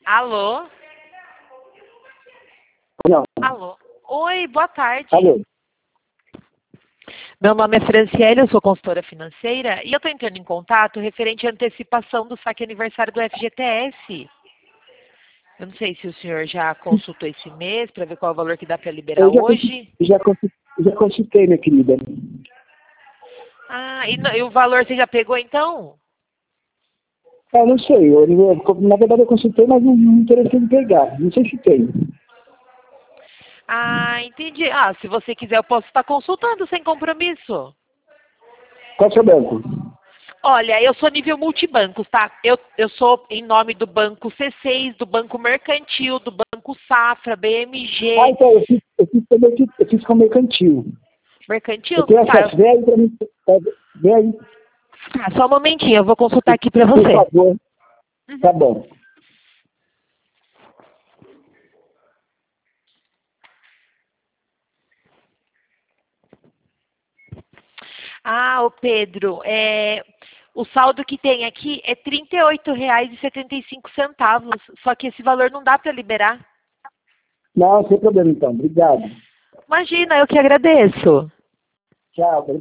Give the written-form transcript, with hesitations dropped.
Alô? Não. Alô? Oi, boa tarde. Alô? Meu nome é Franciele, eu sou consultora financeira e eu estou entrando em contato referente à antecipação do saque aniversário do FGTS. Eu não sei se o senhor já consultou esse mês para ver qual é o valor que dá para liberar hoje. Já consultei, minha querida. Ah, e o valor você já pegou então? Não sei. Na verdade, eu consultei, mas não me interessei em pegar. Não sei se tem. Ah, entendi. Ah, se você quiser eu posso estar consultando sem compromisso. Qual é o seu banco? Olha, eu sou nível multibancos, tá? Eu sou em nome do Banco C6, do Banco Mercantil, do Banco Safra, BMG. Então, eu fiz com mercantil. Eu Mercantil? tenho Tá, acesso. Vem aí pra mim. Vem aí, tá, só um momentinho, eu vou consultar aqui para por você. favor. Tá bom. Ah, ô Pedro, o saldo que tem aqui é R$ 38,75, só que esse valor não dá para liberar. Não, sem problema então. Obrigado. Imagina, eu que agradeço. Tchau.